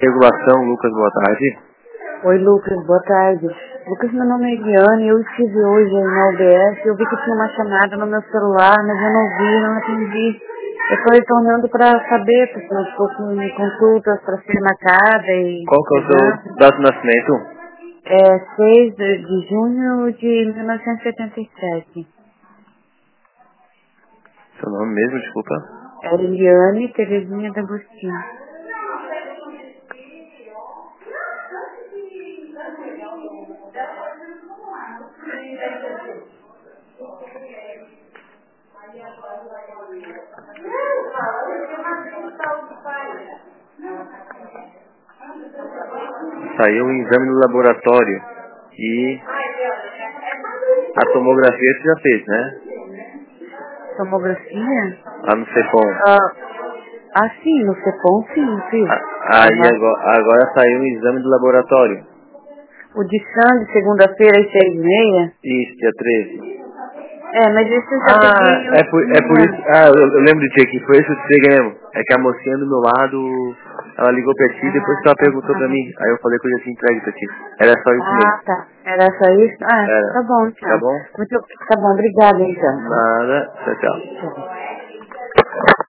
Regulação, Lucas, boa tarde. Oi, Lucas, boa tarde. Lucas, meu nome é Eliane, eu estive hoje aí na UBS, eu vi que tinha uma chamada no meu celular, mas eu não vi, não atendi. Eu estou retornando para saber, porque nós fossem consultas para ser marcada e... Qual que é o seu data de nascimento? É 6 de junho de 1977. Seu nome mesmo, desculpa. É Eliane Terezinha D'Agostinho. Saiu um exame no laboratório e a tomografia você já fez, né? Tomografia? Lá no CEPOM. Sim, no CEPOM, sim, sim. Aí agora saiu um exame do laboratório. O de sangue, segunda-feira, às 6h30? Isso, dia 13. Mas isso eu já peguei... É por isso. Eu lembro de ti aqui, foi isso que eu te peguei mesmo. É que a mocinha do meu lado, ela ligou pra ti e depois ela perguntou pra mim. Aí eu falei que eu já tinha entregue pra ti. Era só isso mesmo. Tá. Era só isso? Era. Tá bom, então. Tá bom? Tá bom, obrigada, então. Nada. Tchau, tchau. Tchau.